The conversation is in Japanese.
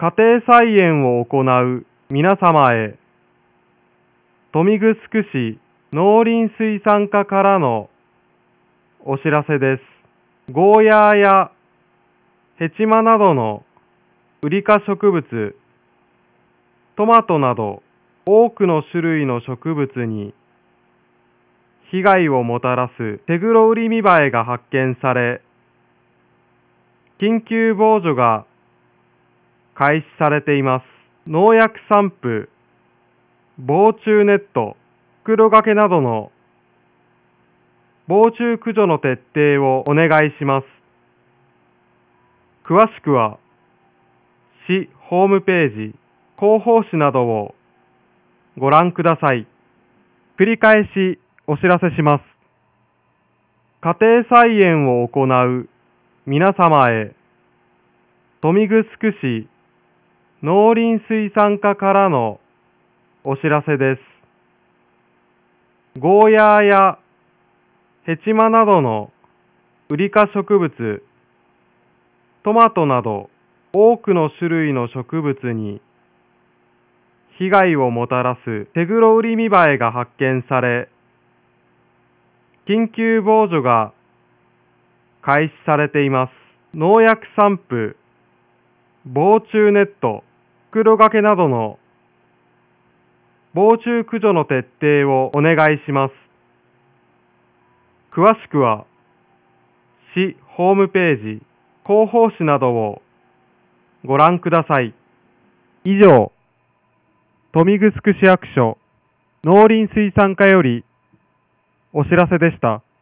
家庭菜園を行う皆様へ、豊見城市農林水産課からのお知らせです。ゴーヤーやヘチマなどのウリ科植物、トマトなど多くの種類の植物に被害をもたらすテグロウリミバエが発見され、緊急防除が開始されています。農薬散布、防虫ネット、袋掛けなどの防虫駆除の徹底をお願いします。詳しくは、市ホームページ、広報誌などをご覧ください。繰り返しお知らせします。家庭菜園を行う皆様へ、豊見城市農林水産課からのお知らせです。ゴーヤーやヘチマなどのウリ科植物、トマトなど多くの種類の植物に被害をもたらすテグロウリミバエが発見され、緊急防除が開始されています。農薬散布、防虫ネット、袋掛けなどの防虫駆除の徹底をお願いします。詳しくは、市ホームページ、広報誌などをご覧ください。以上、豊見城市役所農林水産課よりお知らせでした。